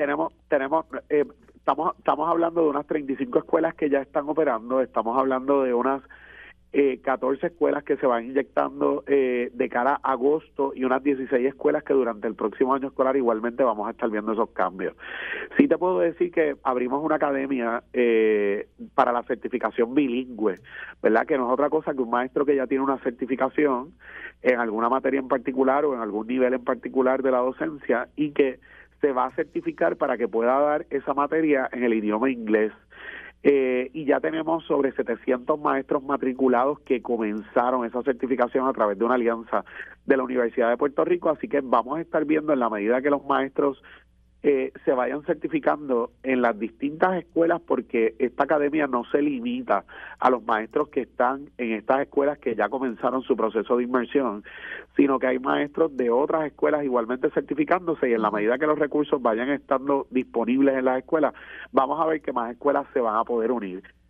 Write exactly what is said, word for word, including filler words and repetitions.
tenemos, tenemos, eh, estamos, estamos hablando de unas treinta y cinco escuelas que ya están operando, estamos hablando de unas eh, catorce escuelas que se van inyectando eh, de cara a agosto y unas dieciséis escuelas que durante el próximo año escolar igualmente vamos a estar viendo esos cambios. Sí te puedo decir que abrimos una academia eh, para la certificación bilingüe, ¿verdad? Que no es otra cosa que un maestro que ya tiene una certificación en alguna materia en particular o en algún nivel en particular de la docencia y que se va a certificar para que pueda dar esa materia en el idioma inglés. Eh, y ya tenemos sobre setecientos maestros matriculados que comenzaron esa certificación a través de una alianza de la Universidad de Puerto Rico, así que vamos a estar viendo en la medida que los maestros eh, se vayan certificando en las distintas escuelas, porque esta academia no se limita a los maestros que están en estas escuelas que ya comenzaron su proceso de inmersión, sino que hay maestros de otras escuelas igualmente certificándose, y en la medida que los recursos vayan estando disponibles en las escuelas, vamos a ver que más escuelas se van a poder unir.